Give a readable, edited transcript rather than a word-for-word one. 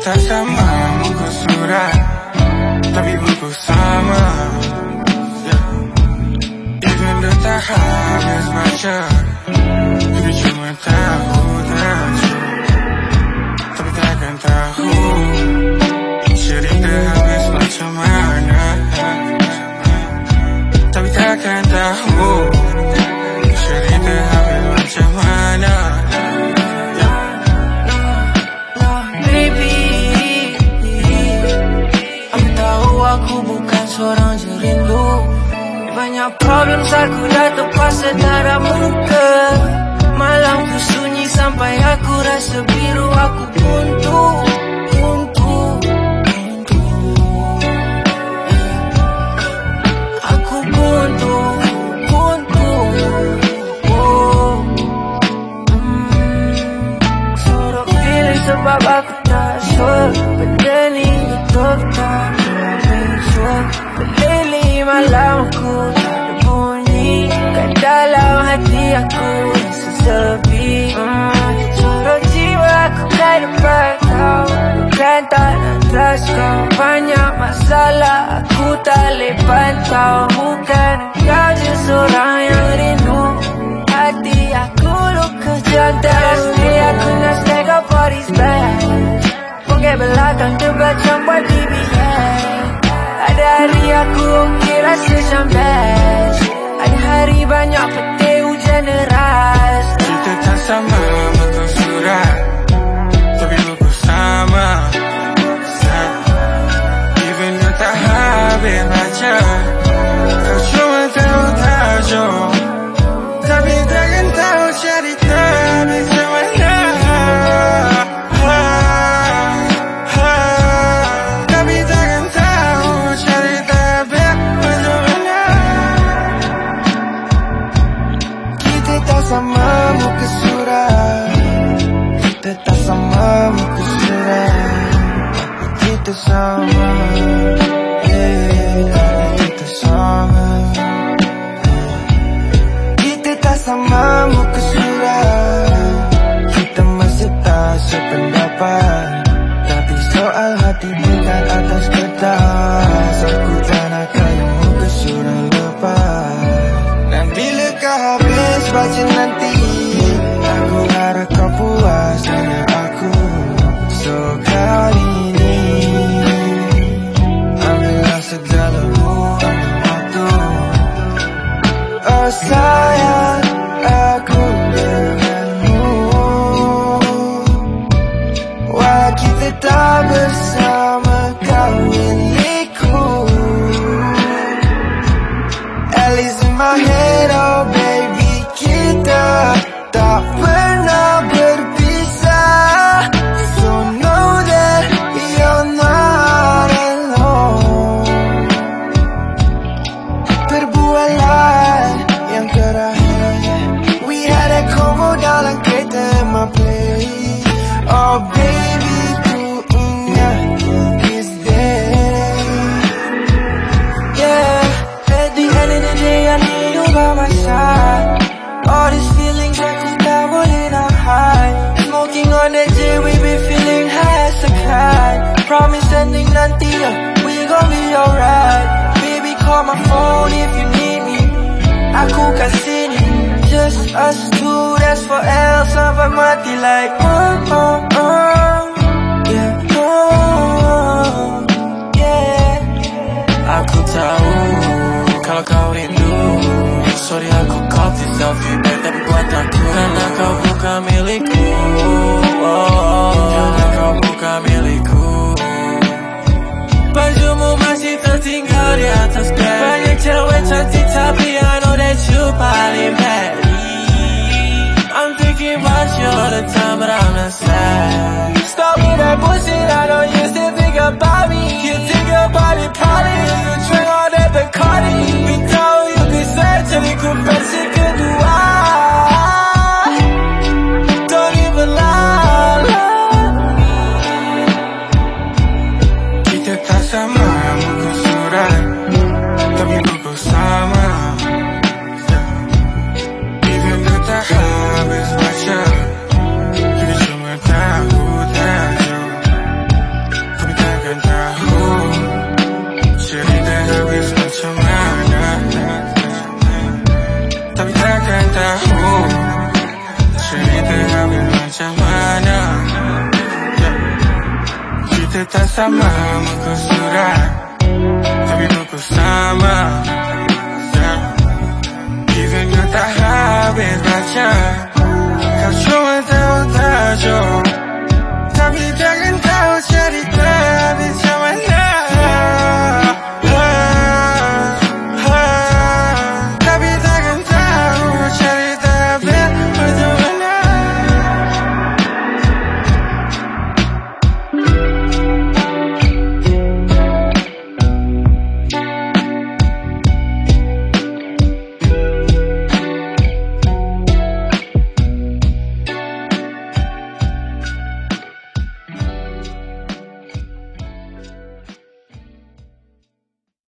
tak sama muka surat, tapi buku sama. Even dah tak habis baca, tapi cuma tahu tajuk. Tapi takkan tahu cerita habis macam mana. Tapi takkan tahu cerita habis macam mana. Aku bukan seorang jerindu. Banyak problem aku dah terpaksa darah muka. Malam ku sunyi sampai aku rasa biru. Aku buntu. Aku buntu. Suruh pilih sebab aku tak sure benda ni betul tak. Lately malam aku tak ada bunyi. Kat dalam hati aku rasa sepi. Suruh jiwa aku kat depan kau, bukan tak nak trust kau. Banyak masalah aku tak boleh pantau. Bukan kau je seorang yang rindu. Hati aku luka jantan. Stay aku nak stack up all these bags. Bongkar belakang terbacam buat BBS. Ada hari aku okey rasa macam best. Ada hari banyak petir hujan deras. Kita tak sama muka surat, tapi buku sama. Even dah tak habis baca, kau cuma tahu tajuk, tapi takkan tahu cerita macam mana. Tapi takkan tahu cerita macam mana. Kita tak sama muka surat. Kita tak sama muka surat. Kita sama. Kita sama. Kita tak sama muka surat. Kita masih tak sependapat. Tapi soal hati bukan atas kertas. Aku tak nak kaya muka surat lepas. Dan bila kau habis baca nanti, aku harap kau puas dengan aku. So kali ini ambillah segala-mu, ambil waktu. Oh sayang, aku denganmu. Wah kita tak bersama, kau milikku. At least in my head, oh baby, kita tak pernah berpisah. So know that you're not alone. Perbualan yang terakhir, we had a convo dalam kereta my place. Oh baby, ku ingat this day. Yeah, at the end of the day I need you by my side. All these feelings aku tak boleh nak hide. Smoking on that J, we be feeling high as a kite. Promise ending nanti, we gon' be alright. Baby call my phone if you need me. Aku kat sini, just us two, that's forever sampai mati like yeah, yeah. Aku tahu kalau kau rindu. Sorry aku copy selfie back, tapi buat aku karena kau bukan milikku. Karena kau bukan milikku. Bajumu masih tertinggal di atas bed. Banyak cewek cantik tapi I know that you paling bad. I'm thinking about you all the time but I'm not sad. Stop with that bullshit, I know you still think about me. You think about it probably. You drink all that Bacardi. You tahu you bisa jadi versi kedua. Don't even lie. Kita tak sama muka surat, tapi buku sama. Even dah tak habis baca, kita cuma tahu tajuk. kita tak sama muka surat, tapi muka sama. Even kau tak habis baca, kau cuma tahu tajuk